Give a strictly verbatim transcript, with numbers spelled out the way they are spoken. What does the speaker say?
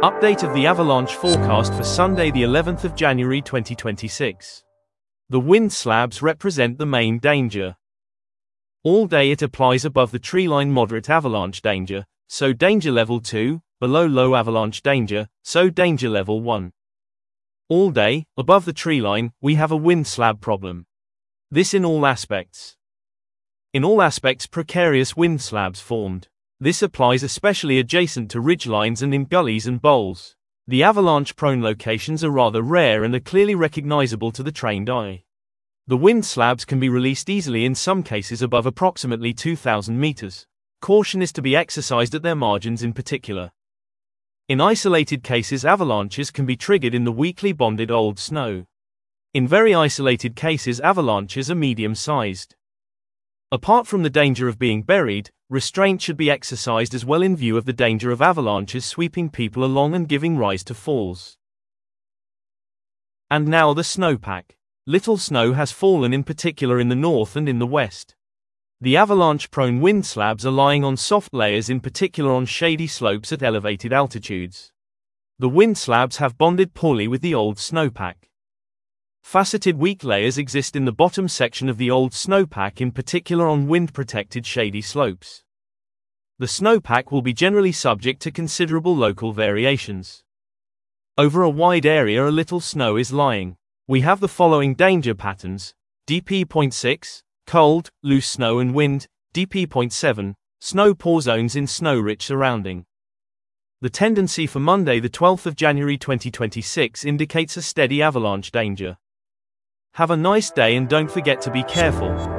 Update of the avalanche forecast for Sunday the eleventh of January twenty twenty-six. The wind slabs represent the main danger. All day it applies above the treeline moderate avalanche danger, so danger level two, below low avalanche danger, so danger level one. All day, above the treeline, we have a wind slab problem. This in all aspects. In all aspects precarious wind slabs formed. This applies especially adjacent to ridgelines and in gullies and bowls. The avalanche-prone locations are rather rare and are clearly recognizable to the trained eye. The wind slabs can be released easily in some cases above approximately two thousand meters. Caution is to be exercised at their margins in particular. In isolated cases avalanches can be triggered in the weakly bonded old snow. In very isolated cases avalanches are medium-sized. Apart from the danger of being buried, restraint should be exercised as well in view of the danger of avalanches sweeping people along and giving rise to falls. And now the snowpack. Little snow has fallen in particular in the north and in the west. The avalanche-prone wind slabs are lying on soft layers in particular on shady slopes at elevated altitudes. The wind slabs have bonded poorly with the old snowpack. Faceted weak layers exist in the bottom section of the old snowpack in particular on wind-protected shady slopes. The snowpack will be generally subject to considerable local variations. Over a wide area a little snow is lying. We have the following danger patterns: D P zero point six, cold, loose snow and wind, D P zero point seven, snow pour zones in snow-rich surrounding. The tendency for Monday the twelfth of January twenty twenty-six indicates a steady avalanche danger. Have a nice day and don't forget to be careful.